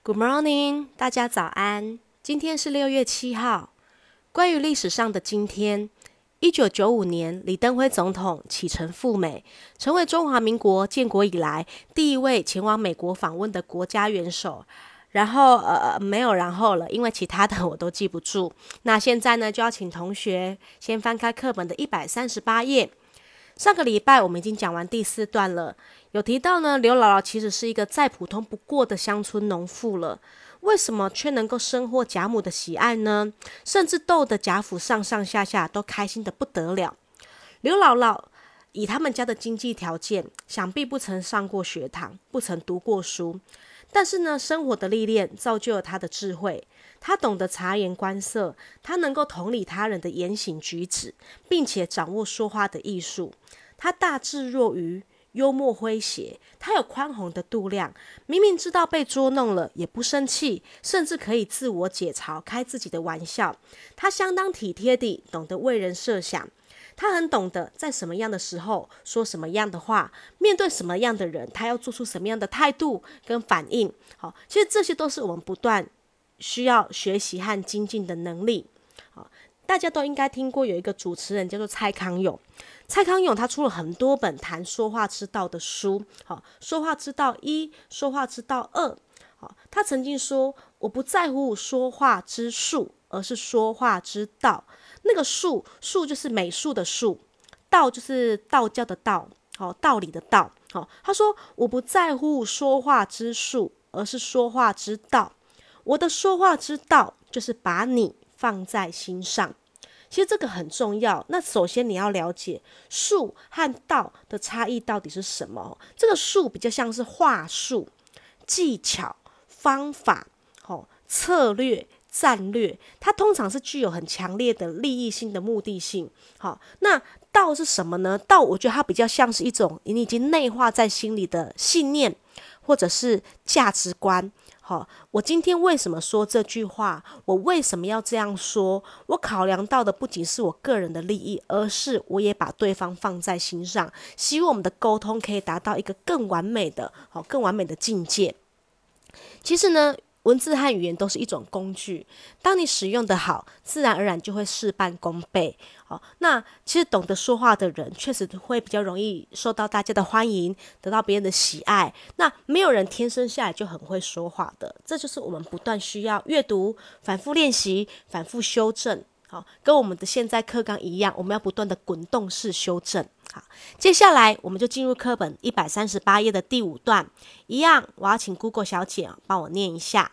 Good morning， 大家早安。今天是6月7号。关于历史上的今天，1995年，李登辉总统启程赴美，成为中华民国建国以来第一位前往美国访问的国家元首。然后没有然后了，因为其他的我都记不住。那现在呢，就要请同学先翻开课本的138页。上个礼拜我们已经讲完第4段了，有提到呢，刘姥姥其实是一个再普通不过的乡村农妇了，为什么却能够深获贾母的喜爱呢？甚至逗得贾府上上下下都开心得不得了。刘姥姥以他们家的经济条件，想必不曾上过学堂，不曾读过书，但是呢，生活的历练造就了她的智慧。她懂得察言观色，她能够同理他人的言行举止，并且掌握说话的艺术。她大智若愚，幽默诙谐，她有宽宏的度量，明明知道被捉弄了也不生气，甚至可以自我解嘲，开自己的玩笑。她相当体贴地懂得为人设想，她很懂得在什么样的时候说什么样的话，面对什么样的人，她要做出什么样的态度跟反应。好，其实这些都是我们不断需要学习和精进的能力。好，大家都应该听过有一个主持人叫做蔡康永。蔡康永他出了很多本谈说话之道的书，好，说话之道1，说话之道2。好，他曾经说，我不在乎说话之术，而是说话之道。那个术就是美术的术，道就是道教的道，道理的道。他说我不在乎说话之术，而是说话之道。我的说话之道就是把你放在心上。其实这个很重要。那首先你要了解术和道的差异到底是什么。这个术比较像是话术、技巧、方法、策略、战略，它通常是具有很强烈的利益性的目的性。那道是什么呢？道我觉得它比较像是一种你已经内化在心里的信念，或者是价值观。我今天为什么说这句话？我为什么要这样说？我考量到的不仅是我个人的利益，而是我也把对方放在心上，希望我们的沟通可以达到一个更完美的境界。其实呢，文字和语言都是一种工具，当你使用的好，自然而然就会事半功倍。那其实懂得说话的人确实会比较容易受到大家的欢迎，得到别人的喜爱。那没有人天生下来就很会说话的，这就是我们不断需要阅读、反复练习、反复修正。跟我们的现在课纲一样，我们要不断的滚动式修正。好，接下来我们就进入课本138页的第5段，一样我要请 Google 小姐帮我念一下。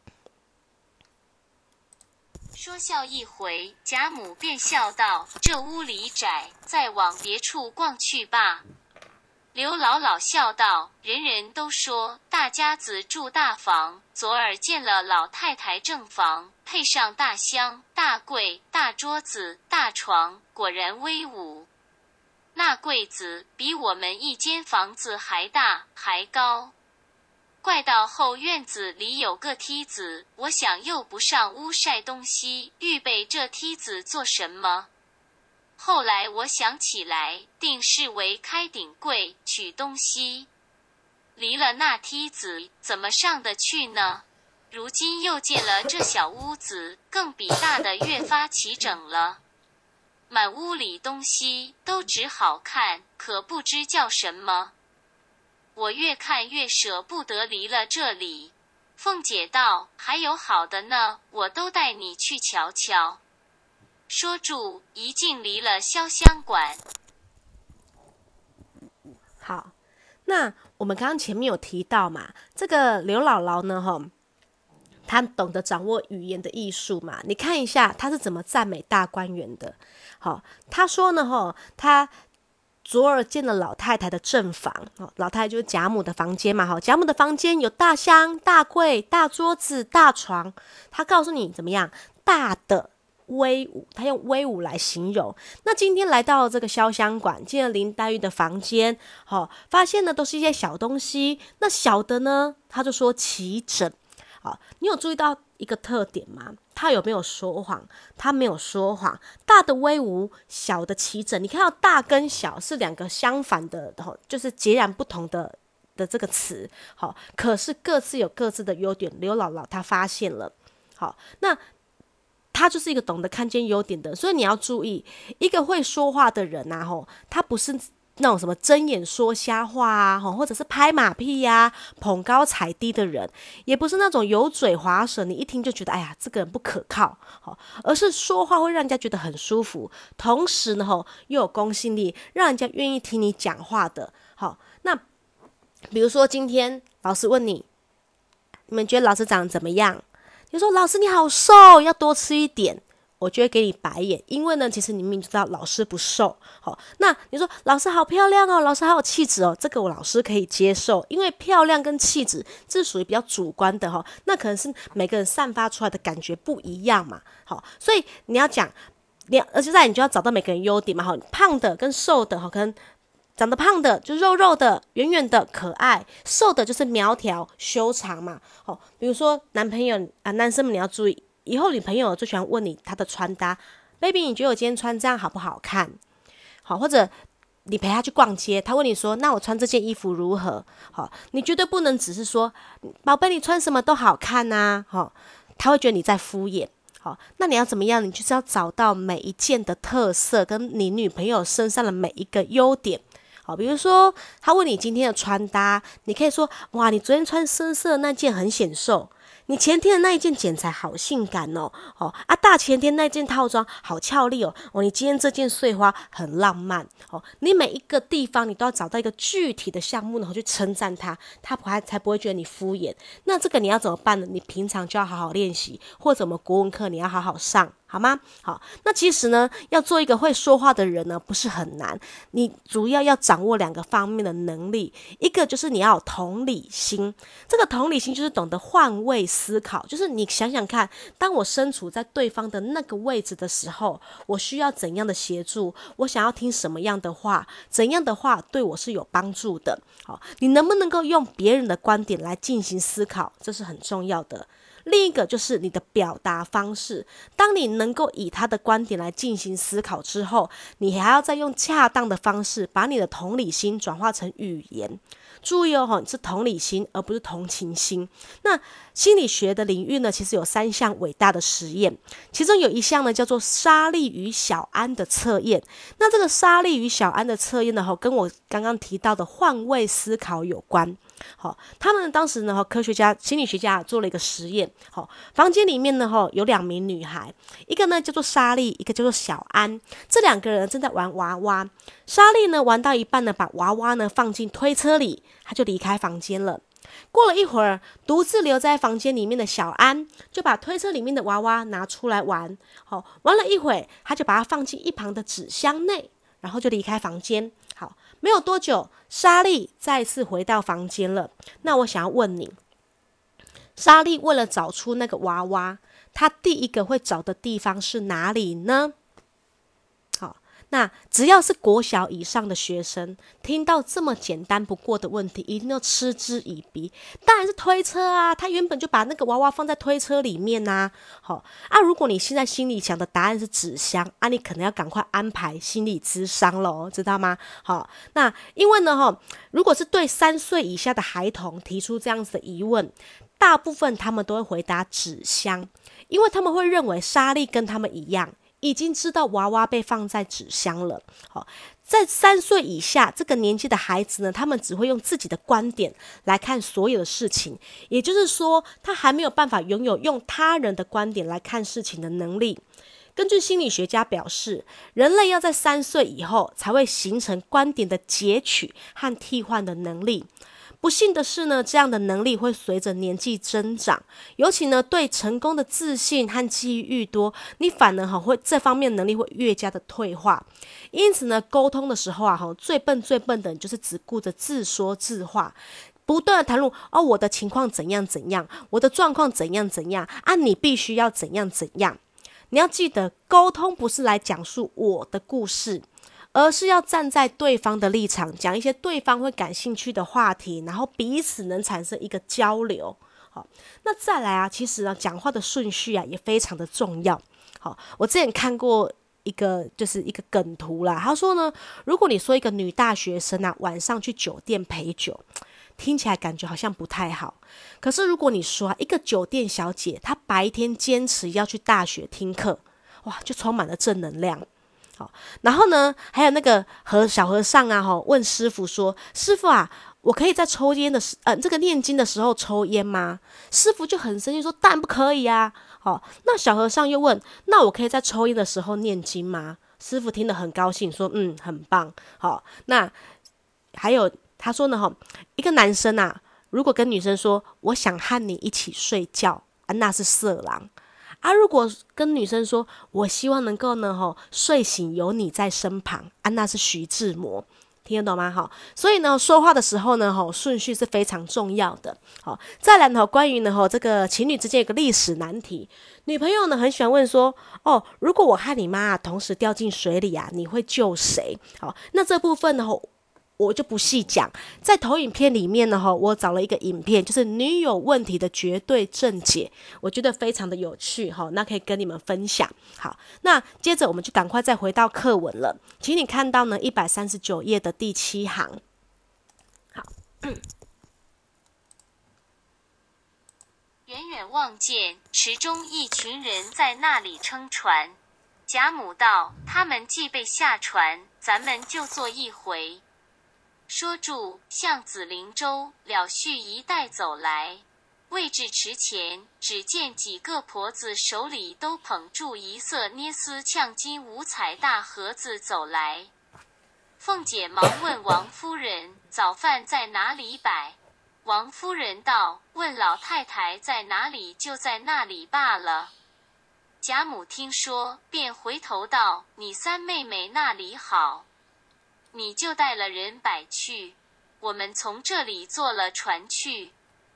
说笑一回，贾母便笑道：“这屋里窄，再往别处逛去吧。”刘姥姥笑道：“人人都说大家子住大房，昨儿见了老太太正房，配上大箱、大柜、大桌子、大床，果然威武。那柜子比我们一间房子还大还高。怪到后院子里有个梯子，我想又不上屋晒东西，预备这梯子做什么？后来我想起来，定是为开顶柜取东西。离了那梯子，怎么上得去呢？如今又见了这小屋子，更比大的越发齐整了。满屋里东西都只好看，可不知叫什么。我越看越舍不得离了这里。凤姐道：“还有好的呢，我都带你去瞧瞧。”说住，一径离了潇湘馆。 好，那我们刚刚前面有提到嘛，这个刘姥姥呢，她懂得掌握语言的艺术嘛。你看一下她是怎么赞美大观园的。好，她说呢，她昨儿见了老太太的正房，老太太就是贾母的房间嘛，贾母的房间有大箱、大柜、大桌子、大床。她告诉你怎么样，大的威武，她用威武来形容。那今天来到这个潇湘馆，进了林黛玉的房间，发现呢都是一些小东西。那小的呢，她就说齐整。你有注意到一个特点吗？他有没有说谎？他没有说谎。大的威武，小的齐整。你看到大跟小是两个相反的，就是截然不同的的这个词，好，可是各自有各自的优点，刘姥姥她发现了，好，那他就是一个懂得看见优点的，所以你要注意，一个会说话的人啊，他不是那种什么睁眼说瞎话啊，或者是拍马屁呀、捧高踩低的人，也不是那种油嘴滑舌，你一听就觉得哎呀这个人不可靠，而是说话会让人家觉得很舒服，同时呢又有公信力，让人家愿意听你讲话的。好，那比如说今天老师问你，你们觉得老师长得怎么样？你说老师你好瘦，要多吃一点，我就会给你白眼，因为呢，其实你明明知道老师不瘦。好，那你说老师好漂亮哦，老师好有气质哦，这个我老师可以接受，因为漂亮跟气质这是属于比较主观的那可能是每个人散发出来的感觉不一样嘛。好，所以你要讲，而且你就要找到每个人优点嘛。胖的跟瘦的可能。长得胖的就肉肉的、圆圆的、可爱；瘦的就是苗条、修长嘛。比如说男朋友啊，男生们你要注意，以后女朋友最喜欢问你他的穿搭 ，baby， 你觉得我今天穿这样好不好看？好，或者你陪他去逛街，他问你说，那我穿这件衣服如何？好，你绝对不能只是说，宝贝，你穿什么都好看啊。他会觉得你在敷衍。好，那你要怎么样？你就是要找到每一件的特色，跟你女朋友身上的每一个优点。好，比如说他问你今天的穿搭，你可以说，哇，你昨天穿深色的那件很显瘦，你前天的那一件剪裁好性感哦，大前天那件套装好俏丽哦，你今天这件碎花很浪漫哦。你每一个地方你都要找到一个具体的项目，然后去称赞他，他才不会觉得你敷衍。那这个你要怎么办呢？你平常就要好好练习，或者我们国文课你要好好上。好吗？好，那其实呢，要做一个会说话的人呢，不是很难。你主要掌握2个方面的能力，一个就是你要有同理心。这个同理心就是懂得换位思考，就是你想想看，当我身处在对方的那个位置的时候，我需要怎样的协助？我想要听什么样的话？怎样的话对我是有帮助的？好，你能不能够用别人的观点来进行思考？这是很重要的。另一个就是你的表达方式，当你能够以他的观点来进行思考之后，你还要再用恰当的方式把你的同理心转化成语言。注意哦，是同理心而不是同情心。那心理学的领域呢，其实有3项伟大的实验，其中有一项呢叫做莎莉与小安的测验。那这个莎莉与小安的测验呢，跟我刚刚提到的换位思考有关。好，他们当时呢，科学家、心理学家做了一个实验。好，房间里面呢，有2名女孩，一个呢叫做莎莉，一个叫做小安。这2个人正在玩娃娃。莎莉呢玩到一半呢，把娃娃呢放进推车里，她就离开房间了。过了一会儿，独自留在房间里面的小安就把推车里面的娃娃拿出来玩。好，玩了一会，他就把它放进一旁的纸箱内，然后就离开房间。好，没有多久，莎莉再次回到房间了。那我想要问你，莎莉为了找出那个娃娃，她第一个会找的地方是哪里呢？好，那只要是国小以上的学生，听到这么简单不过的问题，一定要嗤之以鼻。当然是推车啊，他原本就把那个娃娃放在推车里面啊。好如果你现在心里想的答案是纸箱啊，你可能要赶快安排心理咨商咯，知道吗？好，那因为呢如果是对3岁以下的孩童提出这样子的疑问，大部分他们都会回答纸箱，因为他们会认为莎莉跟他们一样，已经知道娃娃被放在纸箱了。好，在3岁以下这个年纪的孩子呢，他们只会用自己的观点来看所有的事情，也就是说，他还没有办法拥有用他人的观点来看事情的能力。根据心理学家表示，人类要在3岁以后才会形成观点的截取和替换的能力。不幸的是呢，这样的能力会随着年纪增长，尤其呢对成功的自信和记忆愈多，你反而会这方面能力会越加的退化。因此呢，沟通的时候最笨的人就是只顾着自说自话，不断的谈论我的情况怎样怎样，我的状况怎样怎样啊，你必须要怎样怎样。你要记得，沟通不是来讲述我的故事，而是要站在对方的立场，讲一些对方会感兴趣的话题，然后彼此能产生一个交流。好，那再来其实讲话的顺序也非常的重要。好，我之前看过一个梗图啦，他说呢，如果你说一个女大学生晚上去酒店陪酒， 听起来感觉好像不太好。可是如果你说一个酒店小姐，她白天坚持要去大学听课，哇，就充满了正能量。好，然后呢，还有那个小和尚啊，问师傅说：“师傅啊，我可以在抽烟的这个念经的时候抽烟吗？”师傅就很生气说：“当然不可以啊！”好，那小和尚又问：“那我可以在抽烟的时候念经吗？”师傅听得很高兴，说：“很棒。”好，那还有他说呢，一个男生啊，如果跟女生说我想和你一起睡觉啊，那是色狼啊；如果跟女生说我希望能够呢，睡醒有你在身旁啊，那是徐志摩。听得懂吗？所以呢，说话的时候呢，顺序是非常重要的。好，再来呢，关于呢，这个情侣之间有个历史难题，女朋友呢很喜欢问说，如果我和你妈同时掉进水里啊，你会救谁？好，那这部分呢，我就不细讲。在投影片里面呢，我找了一个影片，就是女友问题的绝对正解，我觉得非常的有趣，那可以跟你们分享。好，那接着我们就赶快再回到课文了，请你看到呢139页的第7行。好， 远远望见池中一群人在那里撑船。贾母道：“他们既被下船，咱们就做一回。”说住，向紫灵洲了絮一带走来，未至池前，只见几个婆子手里都捧住一色捏丝绛金五彩大盒子走来。凤姐忙问王夫人：“早饭在哪里摆？”王夫人道：“问老太太在哪里，就在那里罢了。”贾母听说，便回头道：“你三妹妹那里好，你就带了人摆去，我们从这里坐了船去。”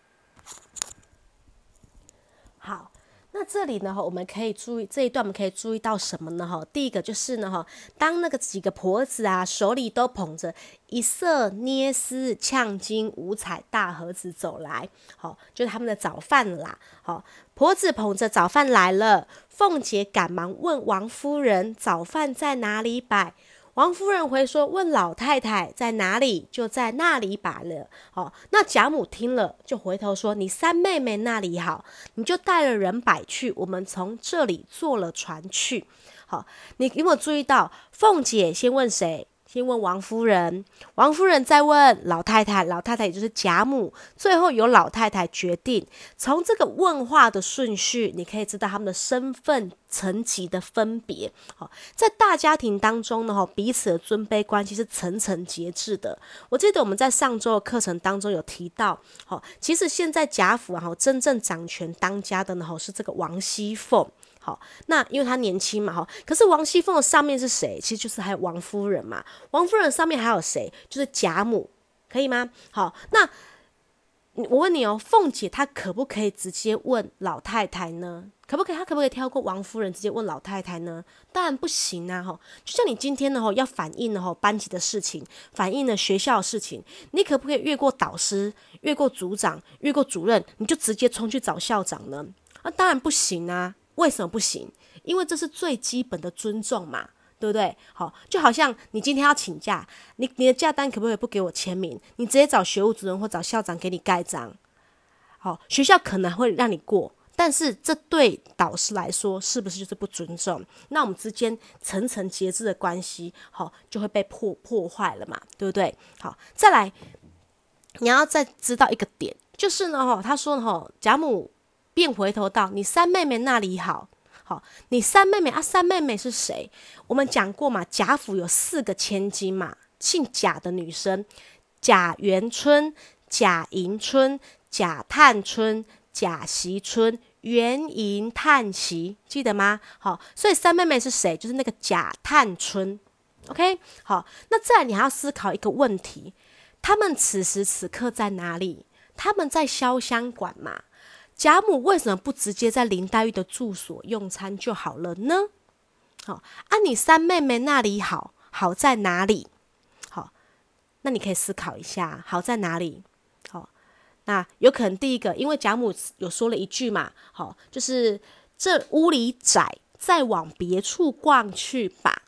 好，那这里呢，我们可以注意这一段，我们可以注意到什么呢？第一个就是呢，当那个几个婆子啊，手里都捧着一色捏丝绛金五彩大盒子走来，就是他们的早饭啦。婆子捧着早饭来了，凤姐赶忙问王夫人：“早饭在哪里摆？”王夫人回说：“问老太太在哪里，就在那里摆了。”那贾母听了就回头说：“你三妹妹那里好，你就带了人摆去，我们从这里坐了船去。”好，你有没有注意到凤姐先问谁？先问王夫人，王夫人再问老太太，老太太也就是贾母，最后由老太太决定。从这个问话的顺序，你可以知道他们的身份层级的分别。在大家庭当中呢，彼此的尊卑关系是层层节制的。我记得我们在上周的课程当中有提到，其实现在贾府真正掌权当家的呢，是这个王熙凤。好，那因为他年轻嘛，可是王熙凤的上面是谁？其实就是还有王夫人嘛。王夫人上面还有谁？就是贾母，可以吗？好，那我问你凤姐她可不可以直接问老太太呢？她可不可以跳过王夫人直接问老太太呢？当然不行啊！就像你今天呢要反映呢班级的事情，反映了学校的事情，你可不可以越过导师，越过组长，越过主任，你就直接冲去找校长呢？当然不行啊！为什么不行？因为这是最基本的尊重嘛，对不对？就好像你今天要请假，你的假单可不可以不给我签名？你直接找学务主任或找校长给你盖章。学校可能会让你过，但是这对导师来说是不是就是不尊重？那我们之间层层节制的关系，就会被破坏了嘛，对不对？好，再来，你要再知道一个点，就是呢，他说呢，贾母便回头道：“你三妹妹那里好？”好，你三妹妹啊，三妹妹是谁？我们讲过嘛，贾府有4个千金嘛，姓贾的女生，贾元春、贾迎春、贾探春、贾惜春、元迎探惜，记得吗？好，所以三妹妹是谁？就是那个贾探春。OK， 好，那再来你还要思考一个问题：他们此时此刻在哪里？他们在潇湘馆嘛。贾母为什么不直接在林黛玉的住所用餐就好了呢？你三妹妹那里好，好在哪里？好，那你可以思考一下，好在哪里？那有可能第一个，因为贾母有说了一句嘛，就是这屋里窄，再往别处逛去吧。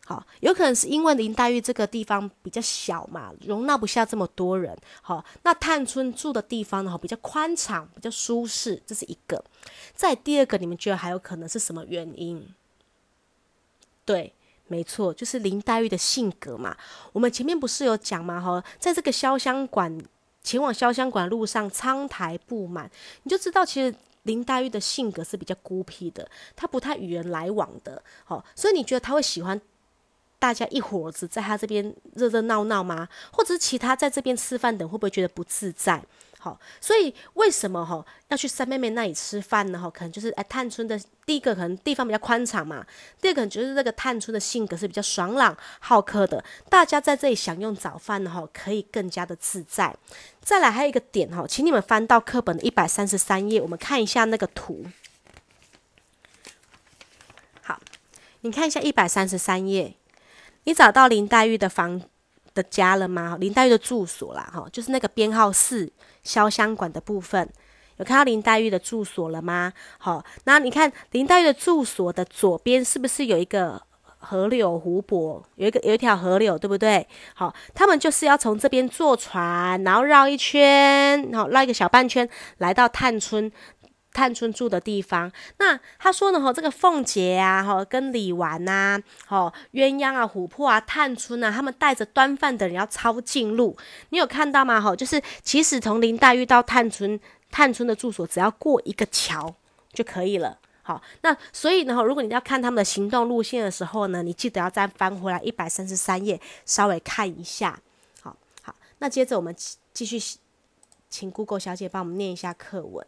好，有可能是因为林黛玉这个地方比较小嘛，容纳不下这么多人。好，那探春住的地方呢，比较宽敞，比较舒适，这是一个。再第二个，你们觉得还有可能是什么原因？对，没错，就是林黛玉的性格嘛。我们前面不是有讲嘛，在这个潇湘馆前往潇湘馆路上，苍苔布满，你就知道其实林黛玉的性格是比较孤僻的，她不太与人来往的。所以你觉得她会喜欢大家一伙子在他这边热热闹闹吗？或者是其他在这边吃饭的人会不会觉得不自在？所以为什么要去三妹妹那里吃饭呢？可能就是探春的第一个可能地方比较宽敞嘛，第二个可能就是这个探春的性格是比较爽朗好客的，大家在这里享用早饭可以更加的自在。再来还有一个点请你们翻到课本的133页，我们看一下那个图。好，你看一下133页。你找到林黛玉的房的家了吗？林黛玉的住所啦，就是那个编号4潇湘馆的部分，有看到林黛玉的住所了吗？那你看林黛玉的住所的左边是不是有一个河流湖泊，有一条河流，对不对？他们就是要从这边坐船，然后绕一圈，绕一个小半圈，来到探春住的地方。那他说呢，这个凤姐啊，跟李纨啊，鸳鸯啊，琥珀啊，探春啊，他们带着端饭的人要抄近路。你有看到吗？就是其实从林黛玉到探春的住所，只要过一个桥就可以了。那所以呢，如果你要看他们的行动路线的时候呢，你记得要再翻回来133页，稍微看一下。好，那接着我们继续，请 Google 小姐帮我们念一下课文。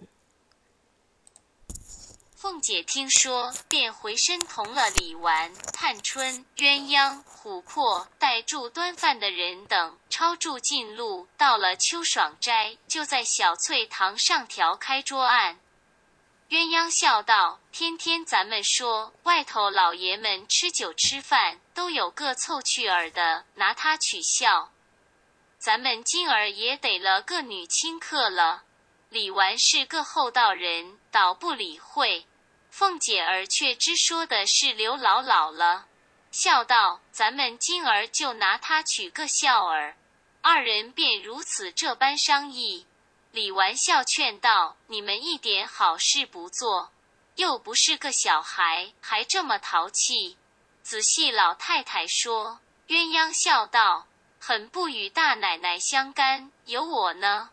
凤姐听说，便回身同了李纨、探春、鸳鸯、琥珀带住端饭的人等，抄住近路，到了秋爽斋，就在小翠堂上调开桌案。鸳鸯笑道：“天天咱们说，外头老爷们吃酒吃饭，都有个凑趣儿的，拿他取笑。咱们今儿也得了个女亲客了。”李纨是个厚道人，倒不理会。凤姐儿却知说的是刘姥姥了，笑道：“咱们今儿就拿他取个笑儿。”二人便如此这般商议。李纨笑劝道：“你们一点好事不做，又不是个小孩，还这么淘气。仔细老太太说。”鸳鸯笑道：“很不与大奶奶相干，有我呢。”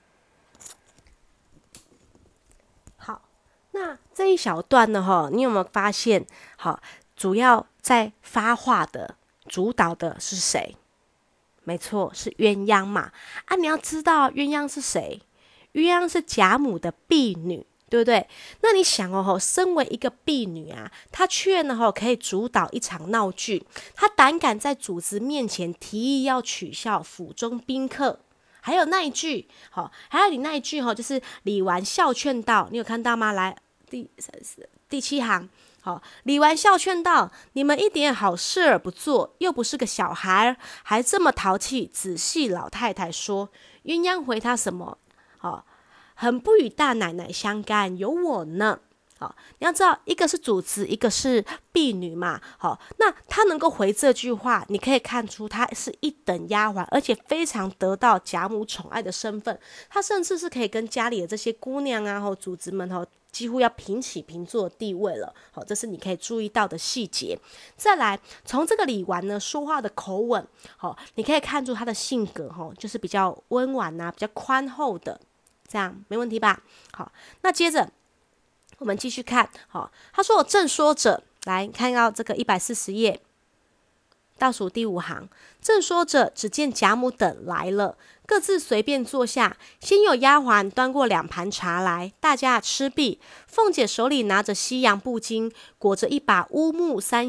那这一小段呢，你有没有发现？主要在发话的、主导的是谁？没错，是鸳鸯嘛。你要知道鸳鸯是谁？鸳鸯是贾母的婢女，对不对？那你想身为一个婢女啊，她却呢可以主导一场闹剧，她胆敢在主子面前提议要取笑府中宾客。还有那一句，还有你那一句就是李纨笑劝道，你有看到吗？来，第7行，李纨笑劝道：“你们一点好事儿不做，又不是个小孩，还这么淘气。仔细老太太说。”鸳鸯回他什么？很不与大奶奶相干，有我呢。你要知道，一个是主子，一个是婢女嘛。那她能够回这句话，你可以看出她是一等丫鬟，而且非常得到贾母宠爱的身份。她甚至是可以跟家里的这些姑娘啊、主子们几乎要平起平坐的地位了。这是你可以注意到的细节。再来，从这个李纨呢说话的口吻，你可以看出她的性格就是比较温婉啊，比较宽厚的，这样没问题吧？好，那接着我们继续看，他说：“我正说着，来看到这个140页倒数第5行，正说着，只见贾母等来了，各自随便坐下。先有丫鬟端过2盘茶来，大家吃毕。凤姐手里拿着西洋布巾，裹着一把乌木3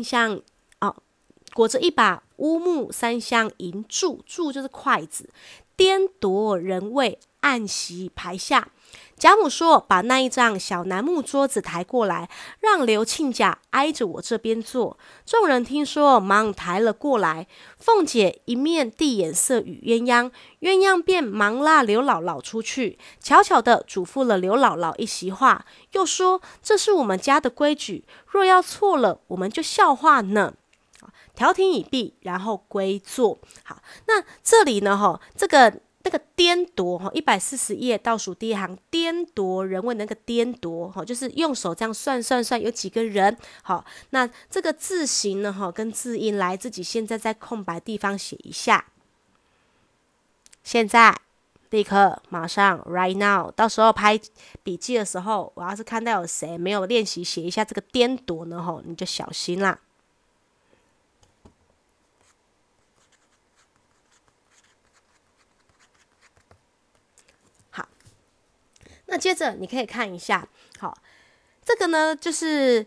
香银柱，柱就是筷子，颠夺人位，按席排下。贾母说：“把那一张小楠木桌子抬过来，让刘亲家挨着我这边坐。”众人听说，忙抬了过来。凤姐一面递眼色与鸳鸯，鸳鸯便忙拉刘姥姥出去，悄悄地嘱咐了刘姥姥一席话，又说：“这是我们家的规矩，若要错了，我们就笑话呢。” 调停已毕，然后归坐。好，那这里呢那个颠夺140页倒数第一行，颠夺人问那个颠夺就是用手这样算有几个人。好，那这个字形呢跟字音来自己现在在空白地方写一下。现在立刻马上 right now， 到时候拍笔记的时候，我要是看到有谁没有练习写一下这个颠夺呢你就小心啦。那接着你可以看一下，好，这个呢就是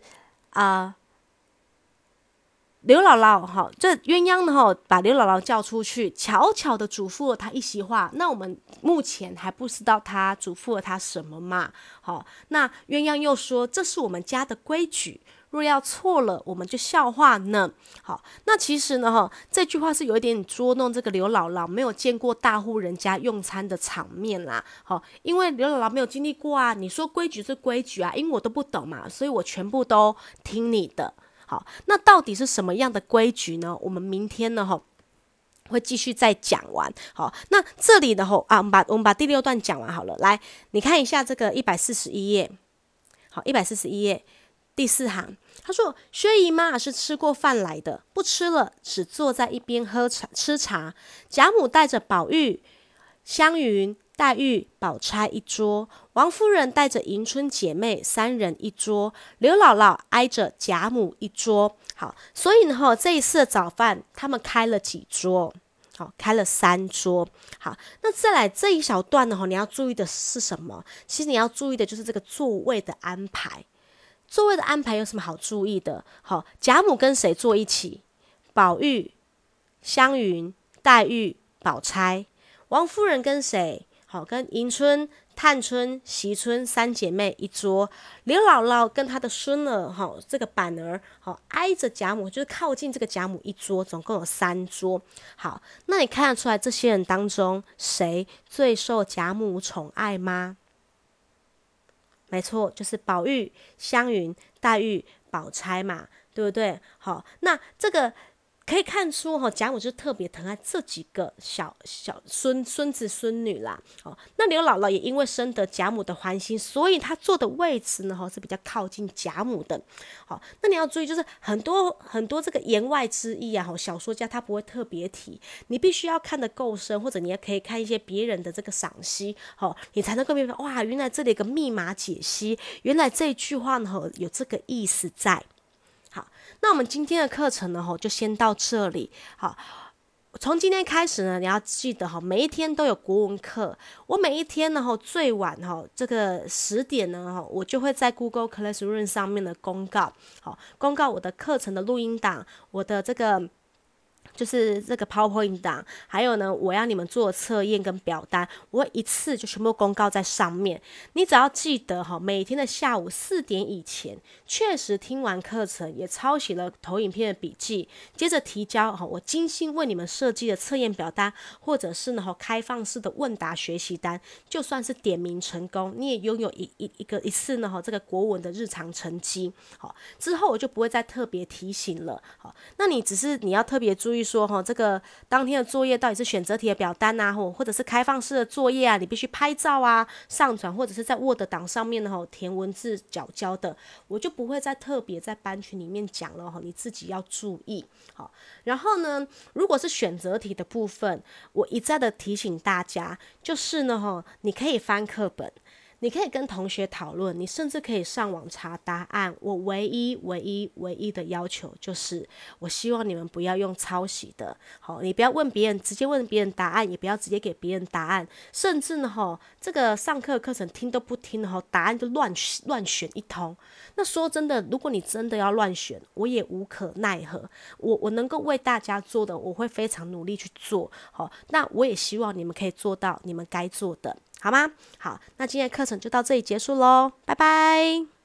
刘姥姥这鸳鸯呢把刘姥姥叫出去，悄悄的嘱咐了她一席话。那我们目前还不知道她嘱咐了她什么嘛？好，那鸳鸯又说这是我们家的规矩，若要错了，我们就笑话呢。好，那其实呢这句话是有一点捉弄这个刘姥姥没有见过大户人家用餐的场面啦。好，因为刘姥姥没有经历过啊，你说规矩是规矩啊，因为我都不懂嘛，所以我全部都听你的。好，那到底是什么样的规矩呢？我们明天呢会继续再讲完。好，那这里呢我们把第6段讲完好了。来，你看一下这个141页。好，141页第4行，他说薛姨妈是吃过饭来的，不吃了，只坐在一边吃茶。贾母带着宝玉、湘云、黛玉、宝钗一桌，王夫人带着迎春姐妹3人一桌，刘姥姥挨着贾母一桌。好，所以呢这一次的早饭他们开了几桌？好，开了3桌。好，那再来这一小段呢你要注意的是什么？其实你要注意的就是这个座位的安排。座位的安排有什么好注意的？好，贾母跟谁坐一起？宝玉、湘云、黛玉、宝钗。王夫人跟谁？好，跟迎春、探春、惜春3姐妹一桌。刘姥姥跟她的孙儿这个板儿挨着贾母，就是靠近这个贾母一桌，总共有3桌。好，那你看得出来这些人当中谁最受贾母宠爱吗？没错，就是宝玉、湘云、黛玉、宝钗嘛，对不对？好，那这个可以看出贾母就特别疼爱这几个小孙子孙女啦。那刘姥姥也因为深得贾母的欢心，所以她坐的位置呢是比较靠近贾母的。好，那你要注意，就是很多这个言外之意啊，小说家他不会特别提，你必须要看得够深，或者你也可以看一些别人的这个赏析，你才能够明白，哇，原来这里有个密码解析，原来这一句话呢有这个意思在。好，那我们今天的课程呢就先到这里。好，从今天开始呢，你要记得每一天都有国文课。我每一天呢最晚这个10点呢我就会在 Google Classroom 上面的公告我的课程的录音档，我的这个就是这个 PowerPoint 档，还有呢我要你们做测验跟表单，我会一次就全部公告在上面。你只要记得每天的下午4点以前确实听完课程，也抄写了投影片的笔记，接着提交我精心为你们设计的测验表单，或者是呢开放式的问答学习单，就算是点名成功，你也拥有一次呢这个国文的日常成绩。之后我就不会再特别提醒了。那你要特别注意说这个当天的作业到底是选择题的表单啊，或者是开放式的作业啊，你必须拍照啊上传，或者是在 Word 档上面呢填文字缴交的，我就不会再特别在班群里面讲了，你自己要注意。好，然后呢如果是选择题的部分，我一再的提醒大家，就是呢你可以翻课本，你可以跟同学讨论，你甚至可以上网查答案。我唯一的要求就是，我希望你们不要用抄袭的。好，你不要问别人，直接问别人答案，也不要直接给别人答案。甚至呢，这个上课课程听都不听的，答案就乱选一通。那说真的，如果你真的要乱选，我也无可奈何。我能够为大家做的，我会非常努力去做。好，那我也希望你们可以做到你们该做的。好吗？好，那今天的课程就到这里结束咯，拜拜。